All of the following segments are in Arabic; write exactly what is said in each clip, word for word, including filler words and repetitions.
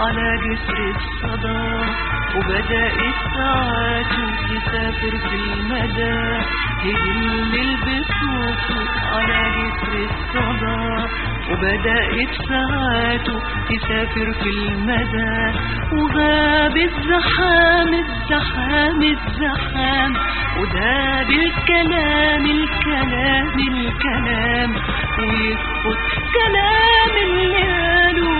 على جسر الصدى، وبدأت ساعاته تسافر في المدى، يهل بصوته على جسر الصدى، وبدأت ساعاته تسافر في المدى، وغاب الزحام الزحام الزحام، وداب الكلام الكلام الكلام، ويسقط كلام اللي قاله،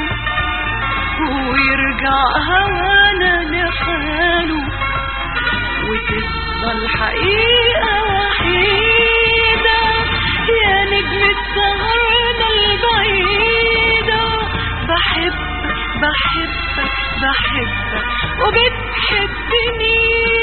ويرجع هوانا لحاله، وتفضل حقيقة وحيدة يا نجم سهرنا البعيدة. بحبك بحبك بحبك وبتحبني.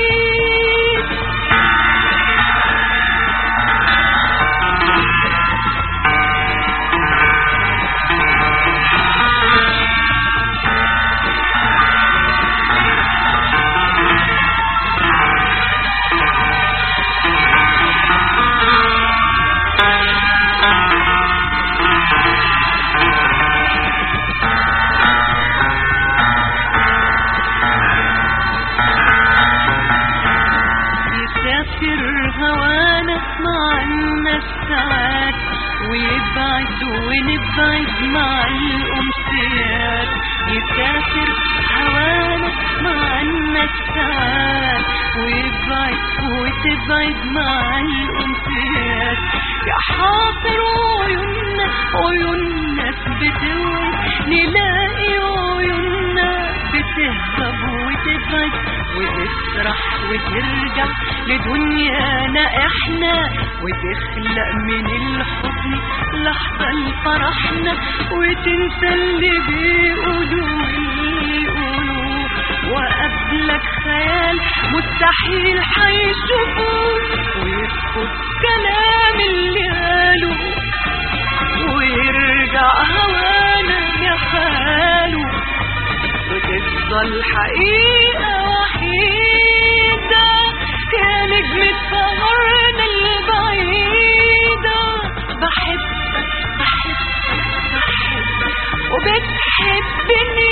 هوانا مع الناس ساعات، ويبعد ونبعد مع الأمسيات. يسافر هوانا مع الناس ساعات، ويبعد وتبعد مع الأمسيات. يا حاضر عيوننا عيوننا بتوعد، نلاقي عيوننا بتهرب وتبعد وتسرح وترجع لدنيانا احنا، وتخلق من الحزن لحظة لفرحنا، وتنسى اللي بيقولوا ويقولوا. وقبلك خيال مستحيل حيشوفوه، ويسقط كلام اللي قالوا، ويرجع هوانا لحاله، وتفضل حقيقة وحيدة يا نجم سهرنا البعيدة. بحبك بحبك بحبك وبتحبني.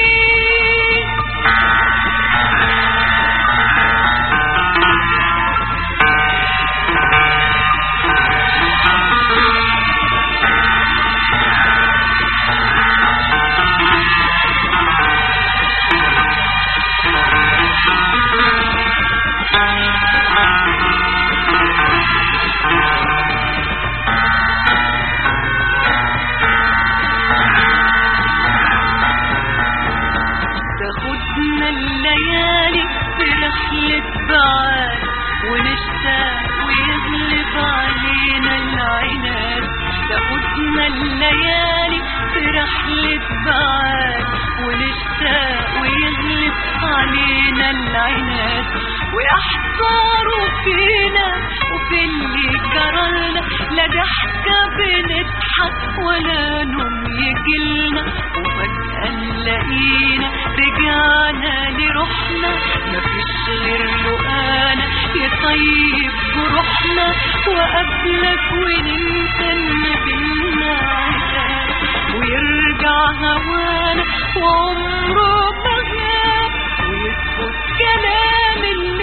تاخدنا الليالي في رحلة بعاد، ونشتاق ويغلب علينا العناد. تاخدنا الليالي في رحلة بعاد، ونشتاق ويغلب علينا العناد. ويحصروا فينا وفي اللي جرالنا، لا ضحكة بنضحك ولا نوم يجيلنا، وفجأة نلاقينا رجعنا لروحنا. مفيش غير لقانا يطيب جروحنا، وقبلك وننسى ان بينا عتاب، ويرجع هوانا وعمره ما غاب، ويسكت كلام